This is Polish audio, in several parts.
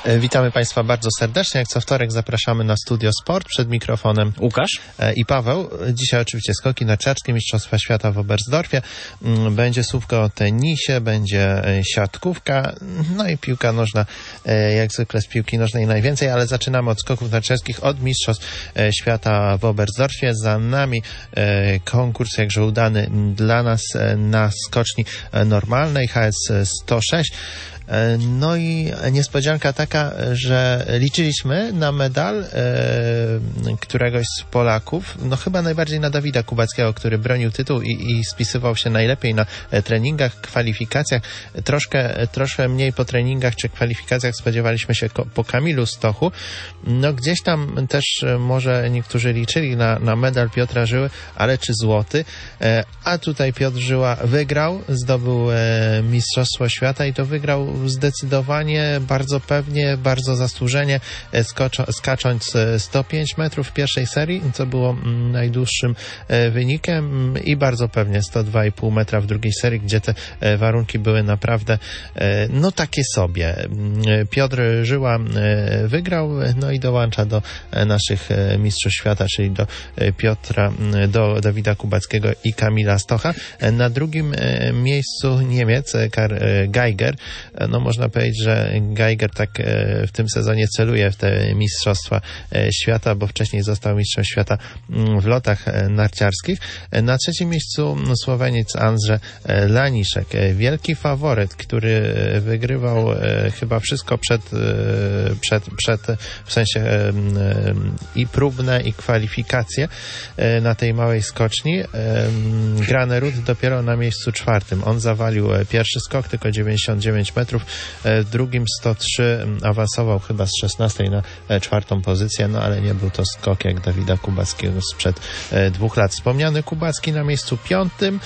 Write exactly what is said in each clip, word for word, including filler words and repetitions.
Witamy Państwa bardzo serdecznie. Jak co wtorek zapraszamy na Studio Sport. Przed mikrofonem Łukasz i Paweł. Dzisiaj oczywiście skoki narciarskie, Mistrzostwa Świata w Oberstdorfie. Będzie słówko o tenisie, będzie siatkówka, no i piłka nożna, jak zwykle z piłki nożnej najwięcej, ale zaczynamy od skoków narciarskich, od Mistrzostw Świata w Oberstdorfie. Za nami konkurs jakże udany dla nas na skoczni normalnej H S sto sześć. No i niespodzianka taka, że liczyliśmy na medal e, któregoś z Polaków, no chyba najbardziej na Dawida Kubackiego, który bronił tytuł i, i spisywał się najlepiej na treningach, kwalifikacjach. Troszkę, troszkę mniej po treningach czy kwalifikacjach spodziewaliśmy się ko- po Kamilu Stochu. No gdzieś tam też może niektórzy liczyli na, na medal Piotra Żyły, ale czy złoty? E, a tutaj Piotr Żyła wygrał, zdobył e, Mistrzostwo Świata i to wygrał zdecydowanie, bardzo pewnie, bardzo zasłużenie, skoczo, skacząc sto pięć metrów w pierwszej serii, co było najdłuższym wynikiem, i bardzo pewnie sto dwa i pół metra w drugiej serii, gdzie te warunki były naprawdę no takie sobie. Piotr Żyła wygrał, no i dołącza do naszych mistrzów świata, czyli do Piotra, do Dawida Kubackiego i Kamila Stocha. Na drugim miejscu Niemiec, Karl Geiger. No można powiedzieć, że Geiger tak w tym sezonie celuje w te mistrzostwa świata, bo wcześniej został mistrzem świata w lotach narciarskich. Na trzecim miejscu Słoweniec Andrzej Laniszek, wielki faworyt, który wygrywał chyba wszystko przed, przed, przed w sensie i próbne, i kwalifikacje na tej małej skoczni. Granerud dopiero na miejscu czwartym. On zawalił pierwszy skok, tylko dziewięćdziesiąt dziewięć metrów. W drugim sto trzy awansował chyba z szesnastej na czwartą pozycję, no ale nie był to skok jak Dawida Kubackiego sprzed dwóch lat. Wspomniany Kubacki na miejscu piątym.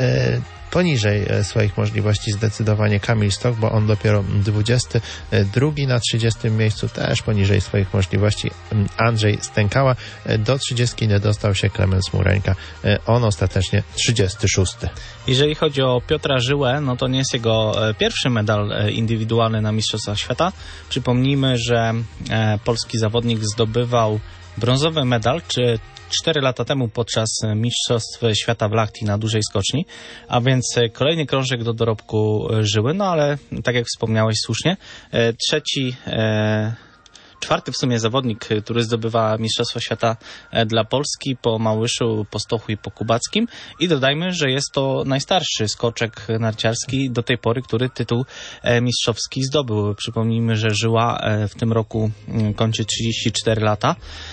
Poniżej swoich możliwości zdecydowanie Kamil Stoch, bo on dopiero dwudziesty drugi, na trzydziestym miejscu też poniżej swoich możliwości Andrzej Stękała. Do trzydziestki nie dostał się Klemens Mureńka. On ostatecznie trzydziesty szósty. Jeżeli chodzi o Piotra Żyłę, no to nie jest jego pierwszy medal indywidualny na Mistrzostwach Świata. Przypomnijmy, że polski zawodnik zdobywał brązowy medal, czy cztery lata temu podczas Mistrzostw Świata w Lahti na dużej skoczni, a więc kolejny krążek do dorobku Żyły, no ale tak jak wspomniałeś słusznie, trzeci, e, czwarty w sumie zawodnik, który zdobywa Mistrzostwo Świata dla Polski po Małyszu, po Stochu i po Kubackim, i dodajmy, że jest to najstarszy skoczek narciarski do tej pory, który tytuł mistrzowski zdobył. Przypomnijmy, że Żyła w tym roku kończy trzydzieści cztery lata,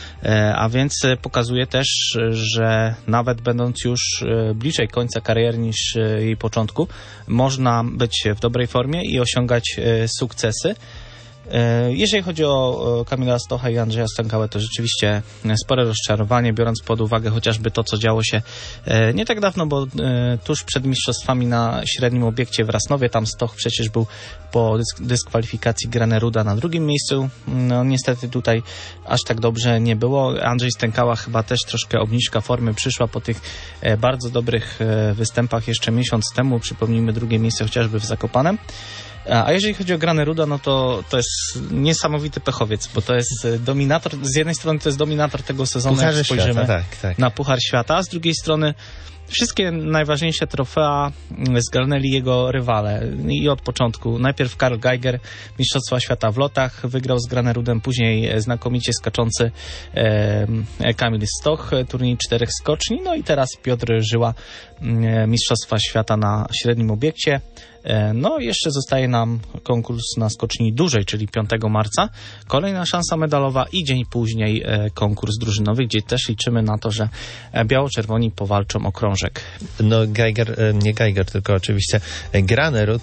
a więc pokazuje też, że nawet będąc już bliżej końca kariery niż jej początku, można być w dobrej formie i osiągać sukcesy. Jeżeli chodzi o Kamila Stocha i Andrzeja Stękałę, to rzeczywiście spore rozczarowanie, biorąc pod uwagę chociażby to, co działo się nie tak dawno, bo tuż przed mistrzostwami na średnim obiekcie w Rasnowie, tam Stoch przecież był po dyskwalifikacji Graneruda na drugim miejscu. No niestety tutaj aż tak dobrze nie było. Andrzej Stękała chyba też troszkę obniżka formy przyszła po tych bardzo dobrych występach jeszcze miesiąc temu. Przypomnijmy drugie miejsce chociażby w Zakopanem. A jeżeli chodzi o Graneruda, no to to jest niesamowity pechowiec, bo to jest dominator, z jednej strony to jest dominator tego sezonu, Pucharze jak spojrzymy świata, tak, tak. na Puchar Świata, a z drugiej strony wszystkie najważniejsze trofea zgarnęli jego rywale i od początku. Najpierw Karl Geiger, Mistrzostwa Świata w lotach, wygrał z Granerudem, później znakomicie skaczący e, Kamil Stoch, turniej czterech skoczni, no i teraz Piotr Żyła, e, Mistrzostwa Świata na średnim obiekcie. E, no i jeszcze zostaje nam konkurs na skoczni dużej, czyli piątego marca. Kolejna szansa medalowa i dzień później e, konkurs drużynowy, gdzie też liczymy na to, że biało-czerwoni powalczą o krążek. No Geiger, nie Geiger, tylko oczywiście Granerud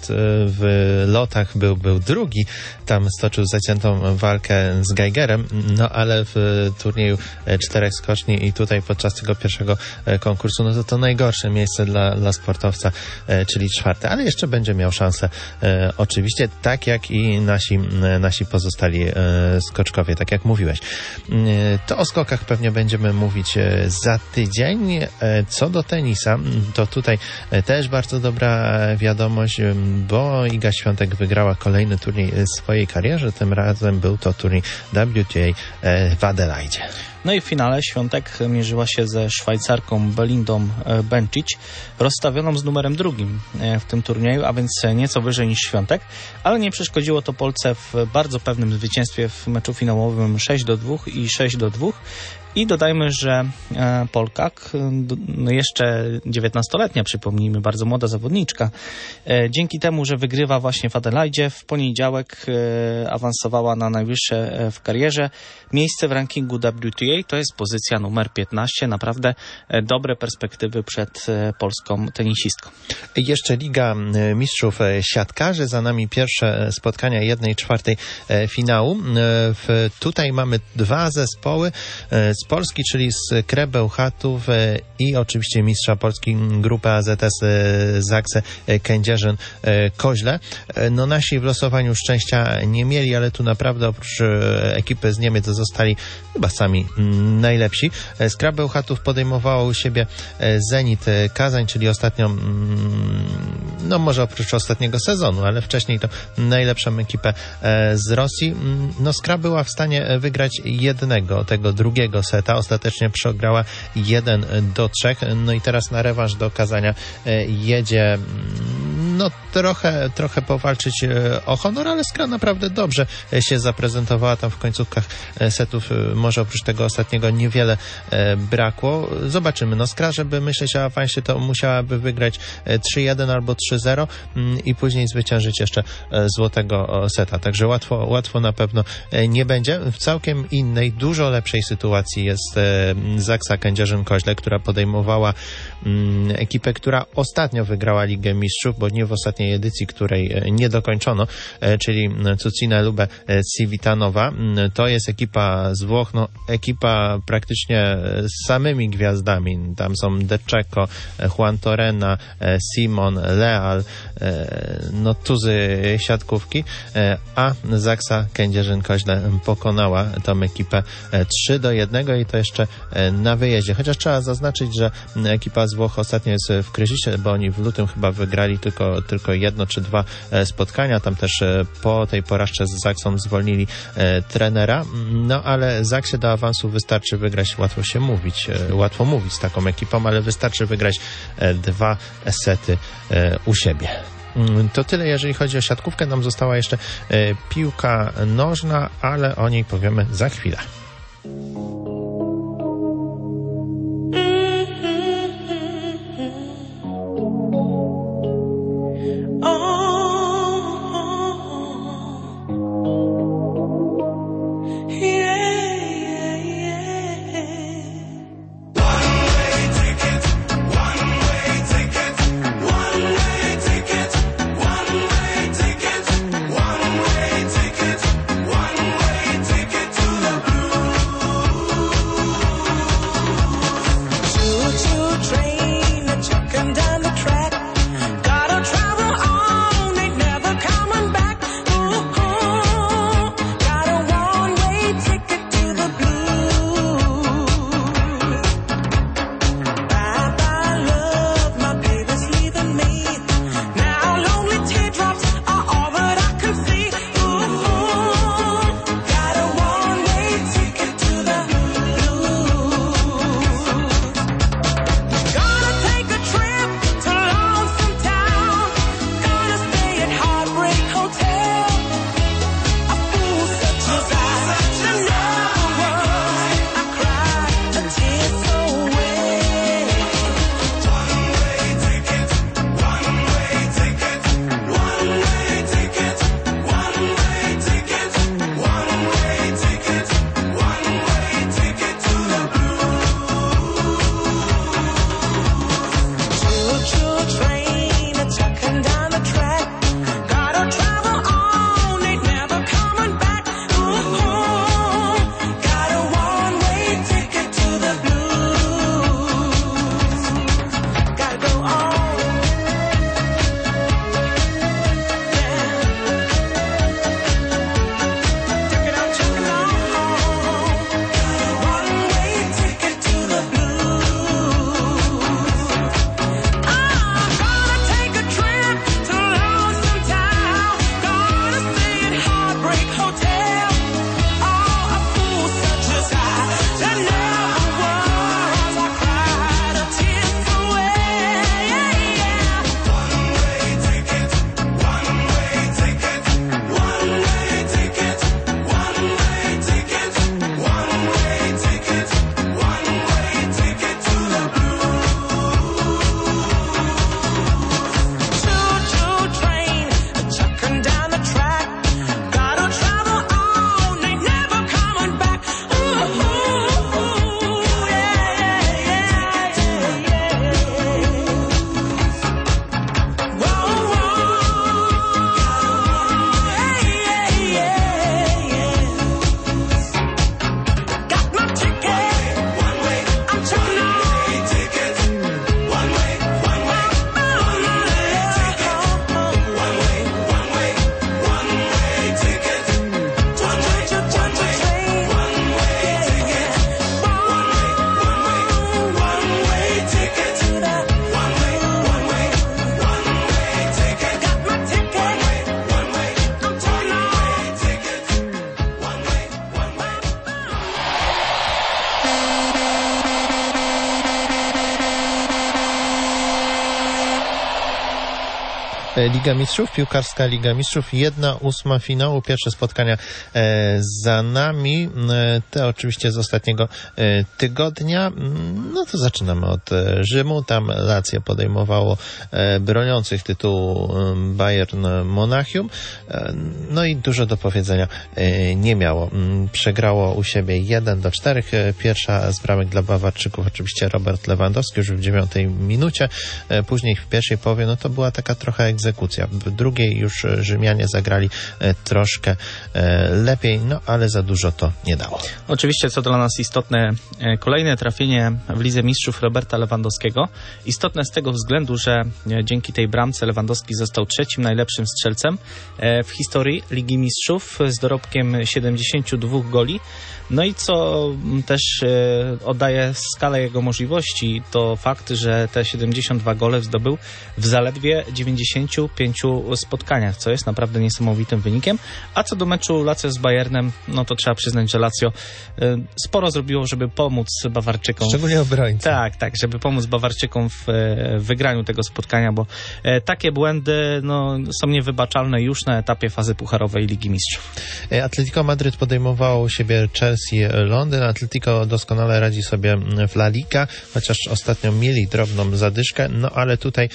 w lotach był, był drugi, tam stoczył zaciętą walkę z Geigerem, no ale w turnieju czterech skoczni i tutaj podczas tego pierwszego konkursu, no to to najgorsze miejsce dla, dla sportowca, czyli czwarte, ale jeszcze będzie będzie miał szansę e, oczywiście, tak jak i nasi, e, nasi pozostali e, skoczkowie, tak jak mówiłeś. E, to o skokach pewnie będziemy mówić e, za tydzień. E, co do tenisa, to tutaj e, też bardzo dobra wiadomość, e, bo Iga Świątek wygrała kolejny turniej w swojej karierze. Tym razem był to turniej W T A e, w Adelaidzie. No i w finale Świątek mierzyła się ze Szwajcarką Belindą Bencic, rozstawioną z numerem drugim w tym turnieju, a więc nieco wyżej niż Świątek, ale nie przeszkodziło to Polce w bardzo pewnym zwycięstwie w meczu finałowym sześć do dwóch i sześć do dwóch. I dodajmy, że Polka, no jeszcze dziewiętnastoletnia, przypomnijmy, bardzo młoda zawodniczka, dzięki temu, że wygrywa właśnie w Adelaidzie, w poniedziałek awansowała na najwyższe w karierze miejsce w rankingu W T A, to jest pozycja numer piętnaście, naprawdę dobre perspektywy przed polską tenisistką. Jeszcze Liga Mistrzów Siatkarzy, za nami pierwsze spotkania jednej czwartej finału. Tutaj mamy dwa zespoły z Polski, czyli z K R E Bełchatów i oczywiście mistrza Polski grupy A Z S Zakse Kędzierzyn-Koźle. No nasi w losowaniu szczęścia nie mieli, ale tu naprawdę oprócz ekipy z Niemiec zostali chyba sami najlepsi. Z K R E Bełchatów podejmowało u siebie Zenit Kazań, czyli ostatnią, no może oprócz ostatniego sezonu, ale wcześniej to najlepszą ekipę z Rosji. No Skra była w stanie wygrać jednego, tego drugiego seta. Ostatecznie przegrała jeden do trzech. No i teraz na rewanż do Kazania jedzie no trochę, trochę powalczyć o honor, ale Skra naprawdę dobrze się zaprezentowała tam w końcówkach setów. Może oprócz tego ostatniego niewiele brakło. Zobaczymy. No Skra, żeby myśleć o awansie, to musiałaby wygrać trzy jeden albo trzy zero i później zwyciężyć jeszcze złotego seta. Także łatwo, łatwo na pewno nie będzie. W całkiem innej, dużo lepszej sytuacji jest Zaksa Kędzierzyn-Koźle, która podejmowała ekipę, która ostatnio wygrała Ligę Mistrzów, bo nie w ostatniej edycji, której nie dokończono, czyli Cucina Lube Civitanowa. To jest ekipa z Włoch, no ekipa praktycznie z samymi gwiazdami. Tam są De Cecco, Juan Torrena, Simon, Leal, no tuzy siatkówki, a Zaksa Kędzierzyn-Koźle pokonała tą ekipę trzy do jednego i to jeszcze na wyjeździe. Chociaż trzeba zaznaczyć, że ekipa z Włoch ostatnio jest w kryzysie, bo oni w lutym chyba wygrali tylko, tylko jedno czy dwa spotkania. Tam też po tej porażce z Zaksą zwolnili trenera. No ale Zaksie do awansu wystarczy wygrać, łatwo się mówić, łatwo mówić z taką ekipą, ale wystarczy wygrać dwa sety u siebie. To tyle, jeżeli chodzi o siatkówkę. Nam została jeszcze piłka nożna, ale o niej powiemy za chwilę. Liga Mistrzów, piłkarska Liga Mistrzów, jedna ósma finału, pierwsze spotkania e, za nami, e, te oczywiście z ostatniego e, tygodnia. No to zaczynamy od e, Rzymu, tam Lazio podejmowało e, broniących tytułu e, Bayern Monachium, e, no i dużo do powiedzenia e, nie miało. Przegrało u siebie jeden do czterech, pierwsza z bramek dla Bawarczyków oczywiście Robert Lewandowski już w dziewiątej minucie, e, później w pierwszej połowie, no to była taka trochę egzekucja. W drugiej już Rzymianie zagrali troszkę lepiej, no ale za dużo to nie dało. Oczywiście, co dla nas istotne, kolejne trafienie w Lidze Mistrzów Roberta Lewandowskiego. Istotne z tego względu, że dzięki tej bramce Lewandowski został trzecim najlepszym strzelcem w historii Ligi Mistrzów z dorobkiem siedemdziesięciu dwóch goli. No i co też oddaje skalę jego możliwości, to fakt, że te siedemdziesiąt dwa gole zdobył w zaledwie dziewięćdziesięciu pięciu spotkaniach, co jest naprawdę niesamowitym wynikiem. A co do meczu Lazio z Bayernem, no to trzeba przyznać, że Lazio sporo zrobiło, żeby pomóc Bawarczykom. Szczególnie obrońcy. Tak, tak, żeby pomóc Bawarczykom w wygraniu tego spotkania, bo takie błędy no, są niewybaczalne już na etapie fazy pucharowej Ligi Mistrzów. Atletico Madryt podejmowało u siebie Chelsea Londyn. Atletico doskonale radzi sobie w La Liga, chociaż ostatnio mieli drobną zadyszkę, no ale tutaj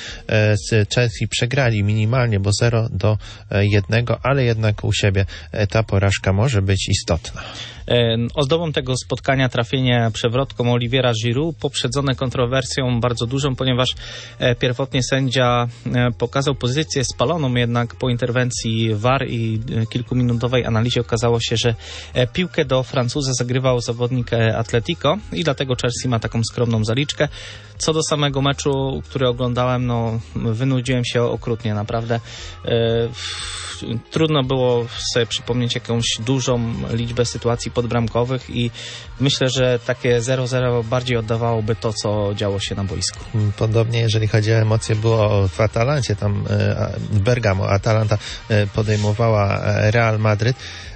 z Chelsea przegrali minimalnie, bo zero do jednego, ale jednak u siebie ta porażka może być istotna. Ozdobą tego spotkania trafienie przewrotką Oliviera Giroud, poprzedzone kontrowersją bardzo dużą, ponieważ pierwotnie sędzia pokazał pozycję spaloną, jednak po interwencji V A R i kilkuminutowej analizie okazało się, że piłkę do Francuza zagrywał zawodnik Atletico i dlatego Chelsea ma taką skromną zaliczkę. Co do samego meczu, który oglądałem, no wynudziłem się okrutnie, naprawdę. Trudno było sobie przypomnieć jakąś dużą liczbę sytuacji podbramkowych i myślę, że takie zero zero bardziej oddawałoby to, co działo się na boisku. Podobnie, jeżeli chodzi o emocje, było w Atalancie, tam w Bergamo. Atalanta podejmowała Real Madryt.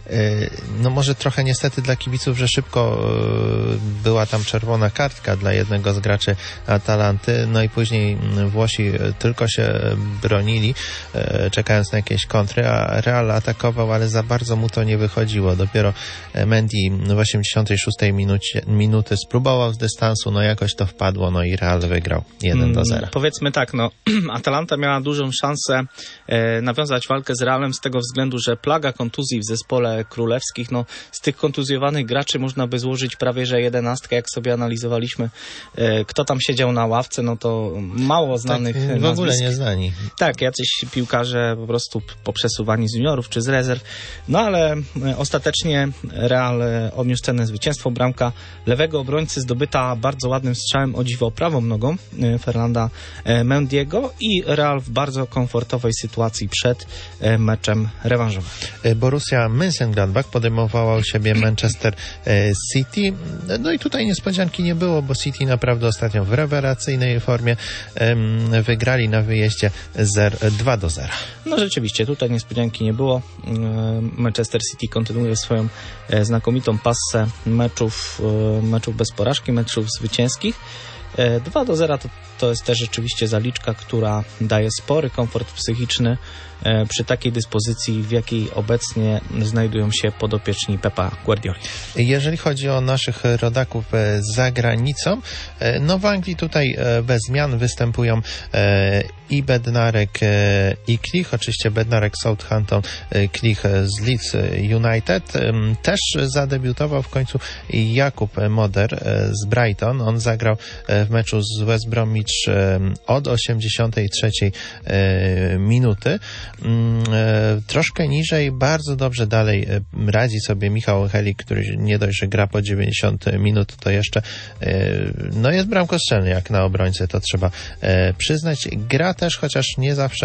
No może trochę niestety dla kibiców, że szybko była tam czerwona kartka dla jednego z graczy Atalanty, no i później Włosi tylko się bronili, czekając na jakieś kontry, a Real atakował, ale za bardzo mu to nie wychodziło. Dopiero Mendy w osiemdziesiątej szóstej minucie, minuty spróbował z dystansu, no jakoś to wpadło, no i Real wygrał jeden do zera. Hmm, powiedzmy tak, no Atalanta miała dużą szansę e, nawiązać walkę z Realem z tego względu, że plaga kontuzji w zespole królewskich, no z tych kontuzjowanych graczy można by złożyć prawie że jedenastkę, jak sobie analizowaliśmy, e, kto tam siedział na ławce, no to mało znanych tak, w nazwisk. ogóle nieznani. Tak, jacyś piłkarze po prostu poprzesuwani z juniorów czy z rezerw, no ale ostatecznie Real odniósł cenne zwycięstwo. Bramka lewego obrońcy zdobyta bardzo ładnym strzałem, o dziwo prawą nogą Fernanda Mendiego i Real w bardzo komfortowej sytuacji przed meczem rewanżowym. Borussia Mönchengladbach podejmowała u siebie Manchester City. No i tutaj niespodzianki nie było, bo City naprawdę ostatnio w rewelacyjnej formie wygrali na wyjeździe dwa do zera. No rzeczywiście, tutaj niespodzianki nie było. Manchester City kontynuuje swoją znakomitą passę meczów, meczów bez porażki, meczów zwycięskich. dwa do zera to, to jest też rzeczywiście zaliczka, która daje spory komfort psychiczny przy takiej dyspozycji, w jakiej obecnie znajdują się podopieczni Pepa Guardioli. Jeżeli chodzi o naszych rodaków za granicą, no w Anglii tutaj bez zmian występują i Bednarek, i Klich, oczywiście Bednarek Southampton, Klich z Leeds United. Też zadebiutował w końcu Jakub Moder z Brighton. On zagrał w meczu z West Bromwich od osiemdziesiątej trzeciej minuty. Troszkę niżej, bardzo dobrze dalej radzi sobie Michał Helik, który nie dość, że gra po dziewięćdziesiąt minut, to jeszcze no jest bramkostrzelny jak na obrońcę, to trzeba przyznać. Gra też, chociaż nie zawsze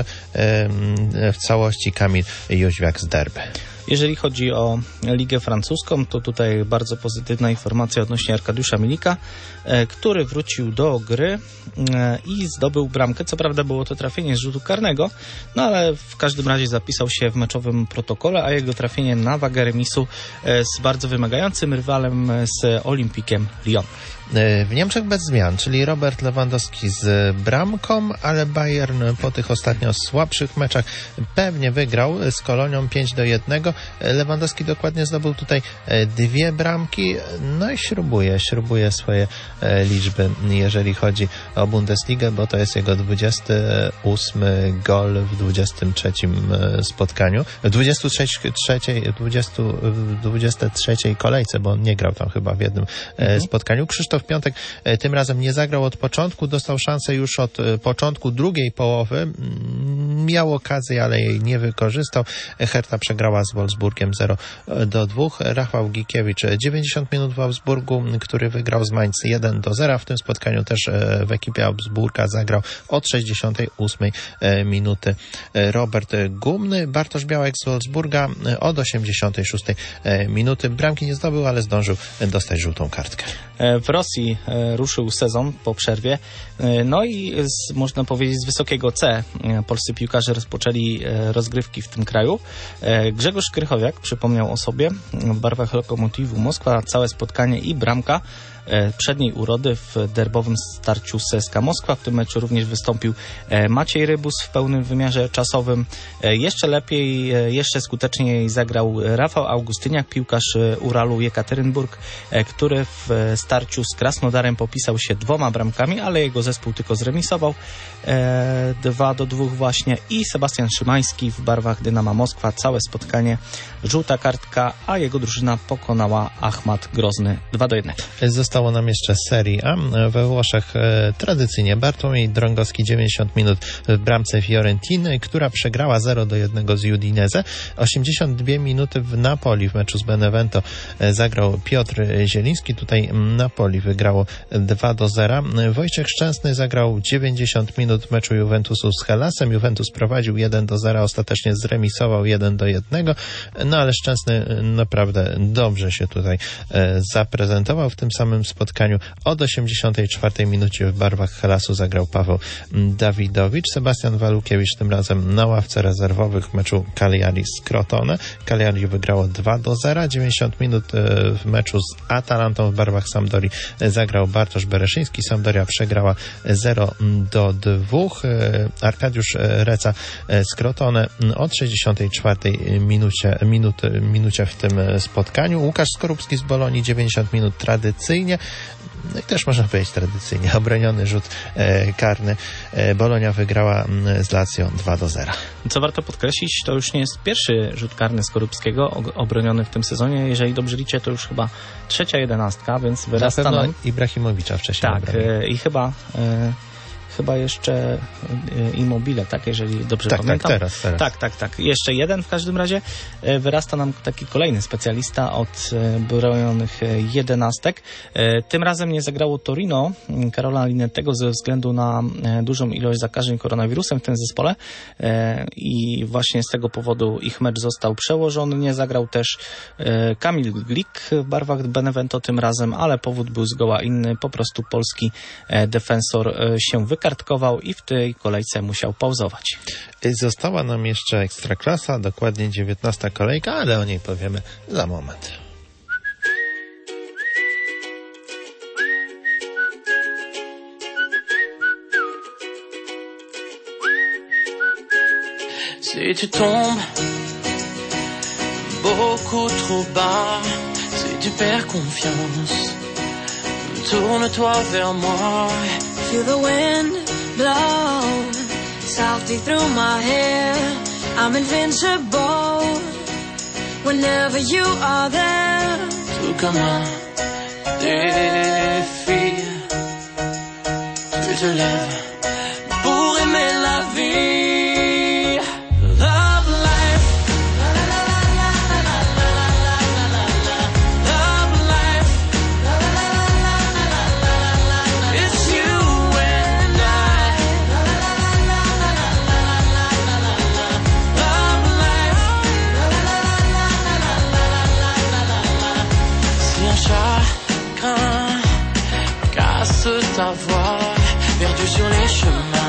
w całości, Kamil Jóźwiak z Derby. Jeżeli chodzi o Ligę Francuską, to tutaj bardzo pozytywna informacja odnośnie Arkadiusza Milika, który wrócił do gry i zdobył bramkę. Co prawda było to trafienie z rzutu karnego, no ale w każdym razie zapisał się w meczowym protokole, a jego trafienie na wagę remisu z bardzo wymagającym rywalem, z Olympikiem Lyon. W Niemczech bez zmian, czyli Robert Lewandowski z bramką, ale Bayern po tych ostatnio słabszych meczach pewnie wygrał z Kolonią pięć do jednego. Lewandowski dokładnie zdobył tutaj dwie bramki, no i śrubuje, śrubuje swoje liczby, jeżeli chodzi o Bundesligę, bo to jest jego dwudziesty ósmy gol w dwudziestym trzecim spotkaniu, w dwudziestej trzeciej, dwudziestej trzeciej kolejce, bo on nie grał tam chyba w jednym mhm. spotkaniu. Krzysztof Piątek tym razem nie zagrał od początku, dostał szansę już od początku drugiej połowy, miał okazję, ale jej nie wykorzystał. Hertha przegrała z Wolfsburgiem zero do dwóch. Rafał Gikiewicz dziewięćdziesiąt minut w Augsburgu, który wygrał z Mainz jeden do zera. W tym spotkaniu też w ekipie Augsburga zagrał od sześćdziesiątej ósmej minuty Robert Gumny. Bartosz Białek z Wolfsburga od osiemdziesiątej szóstej minuty. Bramki nie zdobył, ale zdążył dostać żółtą kartkę. W Rosji ruszył sezon po przerwie. No i z, można powiedzieć z wysokiego C polscy piłkarze rozpoczęli rozgrywki w tym kraju. Grzegorz Krychowiak przypomniał o sobie w barwach Lokomotivu Moskwa, całe spotkanie i bramka przedniej urody w derbowym starciu z C S K A Moskwa. W tym meczu również wystąpił Maciej Rybus w pełnym wymiarze czasowym. Jeszcze lepiej, jeszcze skuteczniej zagrał Rafał Augustyniak, piłkarz Uralu Jekaterynburg, który w starciu z Krasnodarem popisał się dwoma bramkami, ale jego zespół tylko zremisował dwa do dwóch właśnie. I Sebastian Szymański w barwach Dynama Moskwa, całe spotkanie żółta kartka, a jego drużyna pokonała Achmat Grozny dwa do jednego. Zostało nam jeszcze Serie A. We Włoszech e, tradycyjnie Bartłomiej Drągowski dziewięćdziesiąt minut w bramce Fiorentiny, która przegrała zero do jednego z Udinese. osiemdziesiąt dwie minuty w Napoli w meczu z Benevento e, zagrał Piotr Zieliński. Tutaj Napoli wygrało dwa do zera. Wojciech Szczęsny zagrał dziewięćdziesiąt minut w meczu Juventusu z Hellasem. Juventus prowadził jeden do zera, ostatecznie zremisował jeden do jednego. No ale Szczęsny naprawdę dobrze się tutaj e, zaprezentował w tym samym spotkaniu. Od osiemdziesiątej czwartej minucie w barwach Hellasu zagrał Paweł Dawidowicz. Sebastian Walukiewicz tym razem na ławce rezerwowych w meczu Cagliari z Crotone. Cagliari wygrało dwa do zera. dziewięćdziesiąt minut w meczu z Atalantą w barwach Sampdorii zagrał Bartosz Bereszyński. Sampdoria przegrała zero do dwóch. Arkadiusz Reca z Crotone od sześćdziesiątej czwartej minucie, minut, minucie w tym spotkaniu. Łukasz Skorupski z Bolonii dziewięćdziesiąt minut tradycyjnie. No i też można powiedzieć tradycyjnie obroniony rzut e, karny. E, Bolonia wygrała m, z Lazio dwa do zera. Co warto podkreślić, to już nie jest pierwszy rzut karny Skorupskiego obroniony w tym sezonie. Jeżeli dobrze liczę, to już chyba trzecia jedenastka, więc wyrasta na pewno nam... Ibrahimowicza wcześniej. Tak, e, i chyba... E, Chyba jeszcze Immobile, tak, jeżeli dobrze tak, pamiętam. Tak, teraz, teraz. Tak, tak, tak. Jeszcze jeden w każdym razie. Wyrasta nam taki kolejny specjalista od bronionych jedenastek. Tym razem nie zagrało Torino Karola Linettego ze względu na dużą ilość zakażeń koronawirusem w tym zespole i właśnie z tego powodu ich mecz został przełożony. Nie zagrał też Kamil Glik w barwach Benevento tym razem, ale powód był zgoła inny. Po prostu polski defensor się wykartował i w tej kolejce musiał pauzować. Została nam jeszcze Ekstraklasa, dokładnie dziewiętnasta kolejka, ale o niej powiemy za moment. Si tu tombes beaucoup trop bas, si tu perds confiance, tourne-toi vers moi. Feel the wind blow softly through my hair. I'm invincible whenever you are there. Tout comme un défi, tu te lèves pour aimer la vie. Love life, la la la la la la la la la la. Love life, la la la la la la la la. It's you and I. La la la la la la la la la la. Love life, la la la la la la la la la. Si un chagrin casse ta voix, perdu sur les chemins,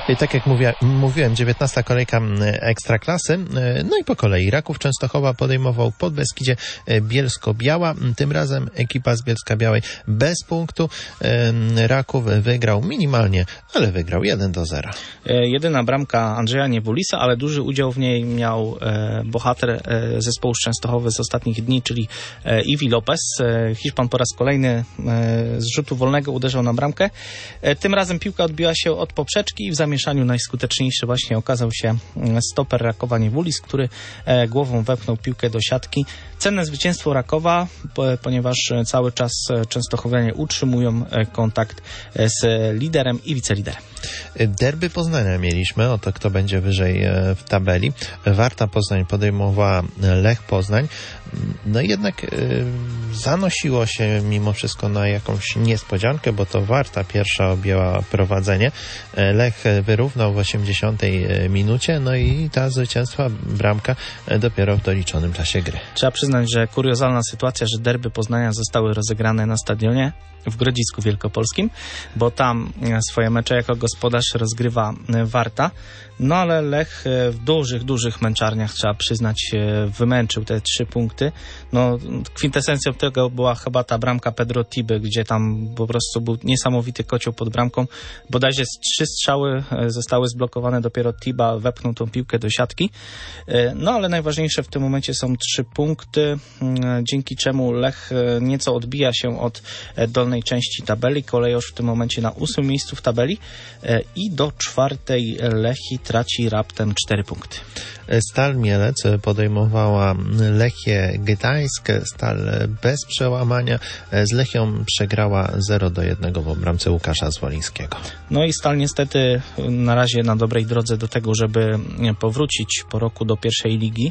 Tak jak mówię, mówiłem, dziewiętnasta kolejka Ekstraklasy. No i po kolei Raków Częstochowa podejmował Podbeskidzie Bielsko-Biała. Tym razem ekipa z Bielska-Białej bez punktu. Raków wygrał minimalnie, ale wygrał jeden do zera. Jedyna bramka Andrzeja Niewulisa, ale duży udział w niej miał e, bohater e, zespołu z Częstochowy z ostatnich dni, czyli e, Iwi Lopez. E, Hiszpan po raz kolejny e, z rzutu wolnego uderzał na bramkę. E, tym razem piłka odbiła się od poprzeczki i w zamieszaniu najskuteczniejszy właśnie okazał się stoper Rakowa Niewulis, który e, głową wepchnął piłkę do siatki. Cenne zwycięstwo Rakowa, po, ponieważ cały czas częstochowianie utrzymują e, kontakt z liderem i wiceliderem. Derby Poznania mieliśmy, oto kto będzie wyżej w tabeli. Warta Poznań podejmowała Lech Poznań. No i jednak y, zanosiło się mimo wszystko na jakąś niespodziankę, bo to Warta pierwsza objęła prowadzenie. Lech wyrównał w osiemdziesiątej minucie, no i ta zwycięstwa bramka dopiero w doliczonym czasie gry. Trzeba przyznać, że kuriozalna sytuacja, że derby Poznania zostały rozegrane na stadionie w Grodzisku Wielkopolskim, bo tam swoje mecze jako gospodarz rozgrywa Warta. No ale Lech w dużych, dużych męczarniach, trzeba przyznać, wymęczył te trzy punkty. No kwintesencją tego była chyba ta bramka Pedro Tiby, gdzie tam po prostu był niesamowity kocioł pod bramką. Bodajże z trzy strzały zostały zblokowane, dopiero Tiba wepchnął tą piłkę do siatki. No ale najważniejsze w tym momencie są trzy punkty, dzięki czemu Lech nieco odbija się od dolnej części tabeli. Kolejorz w tym momencie na ósmym miejscu w tabeli i do czwartej Lechii traci raptem cztery punkty. Stal Mielec podejmowała Lechię Gdańsk. Stal bez przełamania. Z Lechią przegrała zero do jednego w bramce Łukasza Zwolińskiego. No i Stal niestety na razie na dobrej drodze do tego, żeby powrócić po roku do pierwszej ligi.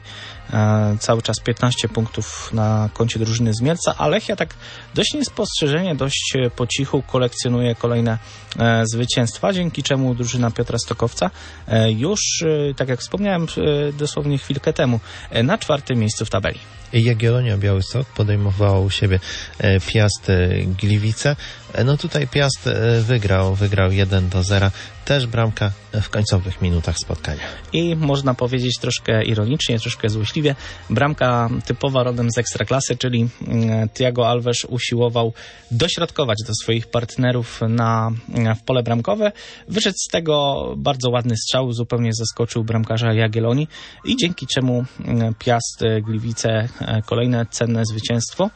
E, cały czas piętnaście punktów na koncie drużyny z Mielca, a Lechia tak dość niespostrzeżenie, dość po cichu kolekcjonuje kolejne e, zwycięstwa, dzięki czemu drużyna Piotra Stokowca e, już, e, tak jak wspomniałem e, dosłownie chwilkę temu, e, na czwartym miejscu w tabeli. Jagiellonia Białystok podejmowała u siebie Piast Gliwice. No tutaj Piast wygrał, wygrał jeden do zera. Też bramka w końcowych minutach spotkania. I można powiedzieć troszkę ironicznie, troszkę złośliwie, bramka typowa rodem z Ekstraklasy, czyli Thiago Alves usiłował dośrodkować do swoich partnerów na, w pole bramkowe. Wyszedł z tego bardzo ładny strzał, zupełnie zaskoczył bramkarza Jagiellonii i dzięki czemu Piast Gliwice kolejne cenne zwycięstwo.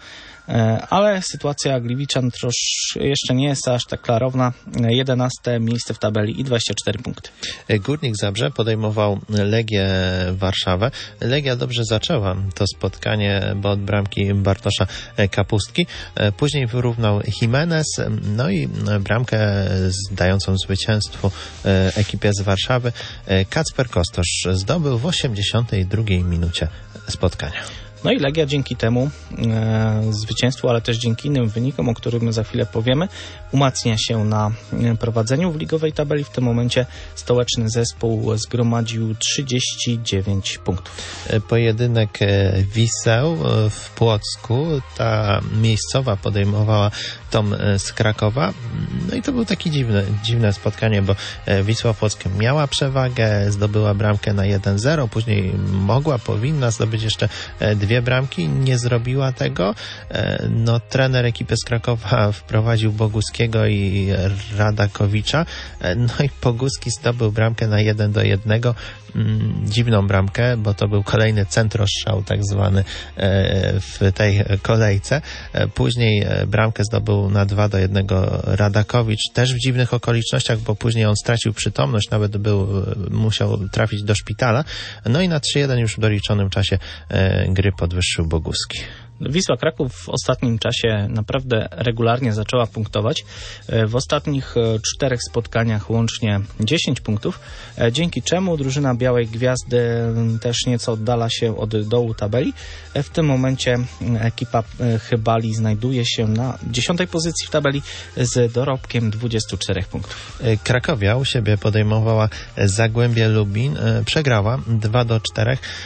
Ale sytuacja Gliwiczan trosz jeszcze nie jest aż tak klarowna. jedenaste miejsce w tabeli i dwadzieścia cztery punkty. Górnik Zabrze podejmował Legię Warszawę. Legia dobrze zaczęła to spotkanie, bo od bramki Bartosza Kapustki. Później wyrównał Jimenez, no i bramkę dającą zwycięstwo ekipie z Warszawy Kacper Kostosz zdobył w osiemdziesiątej drugiej minucie spotkania. No i Legia dzięki temu e, zwycięstwu, ale też dzięki innym wynikom, o których za chwilę powiemy, umacnia się na prowadzeniu w ligowej tabeli. W tym momencie stołeczny zespół zgromadził trzydzieści dziewięć punktów. Pojedynek Wiseł w Płocku. Ta miejscowa podejmowała Tom z Krakowa. No i to było takie dziwne, dziwne spotkanie, bo Wisła Płock miała przewagę, zdobyła bramkę na jeden zero, później mogła, powinna zdobyć jeszcze dwie bramki, nie zrobiła tego. No, trener ekipy z Krakowa wprowadził Boguskiego i Radakowicza. No i Boguski zdobył bramkę na jeden do jednego. Dziwną bramkę, bo to był kolejny centrostrzał tak zwany w tej kolejce. Później bramkę zdobył na dwa do jednego Radakowicz, też w dziwnych okolicznościach, bo później on stracił przytomność, nawet był, musiał trafić do szpitala. No i na trzy jeden już w doliczonym czasie gry podwyższył Boguski. Wisła Kraków w ostatnim czasie naprawdę regularnie zaczęła punktować. W ostatnich czterech spotkaniach łącznie dziesięć punktów, dzięki czemu drużyna Białej Gwiazdy też nieco oddala się od dołu tabeli. W tym momencie ekipa Chybali znajduje się na dziesiątej pozycji w tabeli z dorobkiem dwudziestu czterech punktów. Krakowia u siebie podejmowała Zagłębie Lubin, przegrała dwa do czterech.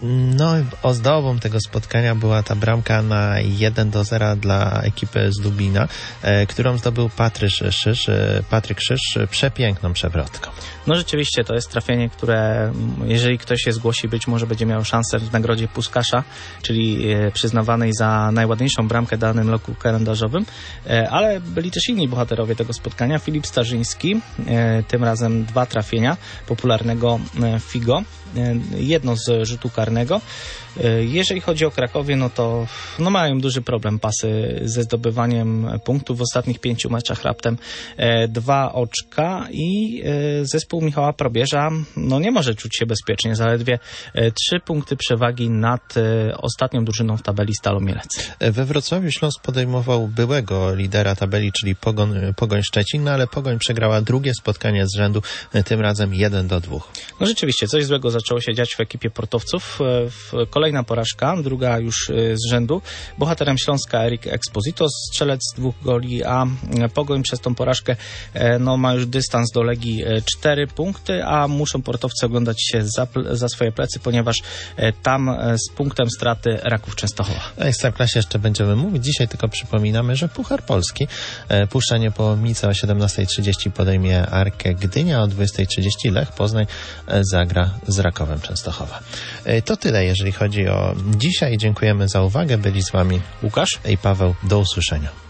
No, ozdobą tego spotkania była ta bramka na jeden do zera dla ekipy z Lublina, e, którą zdobył Patryk Szysz, e, Patryk Szysz przepiękną przewrotką. No rzeczywiście, to jest trafienie, które jeżeli ktoś się zgłosi, być może będzie miał szansę w nagrodzie Puskasza, czyli e, przyznawanej za najładniejszą bramkę w danym roku kalendarzowym, e, ale byli też inni bohaterowie tego spotkania. Filip Starzyński, e, tym razem dwa trafienia popularnego e, Figo, e, jedno z rzutu karnego. Jeżeli chodzi o Krakowie, no to no mają duży problem pasy ze zdobywaniem punktów w ostatnich pięciu meczach, raptem e, dwa oczka i e, zespół Michała Probierza no nie może czuć się bezpiecznie, zaledwie e, trzy punkty przewagi nad e, ostatnią drużyną w tabeli Stalą Mielec. We Wrocławiu Śląsk podejmował byłego lidera tabeli, czyli Pogoń, Pogoń Szczecin, no ale Pogoń przegrała drugie spotkanie z rzędu, e, tym razem jeden do dwóch. No rzeczywiście, coś złego zaczęło się dziać w ekipie portowców. E, w Kolejna porażka, druga już z rzędu. Bohaterem Śląska Erik Exposito, strzelec dwóch goli, a Pogoń przez tą porażkę no, ma już dystans do Legii cztery punkty, a muszą portowcy oglądać się za, za swoje plecy, ponieważ tam z punktem straty Raków Częstochowa. O Ekstraklasie jeszcze będziemy mówić. Dzisiaj tylko przypominamy, że Puchar Polski Puszcza Niepołomice o siedemnasta trzydzieści podejmie Arkę Gdynia, o dwudziesta trzydzieści Lech Poznań zagra z Rakowem Częstochowa. To tyle, jeżeli chodzi o dzisiaj. Dziękujemy za uwagę. Byli z wami Łukasz i Paweł. Do usłyszenia.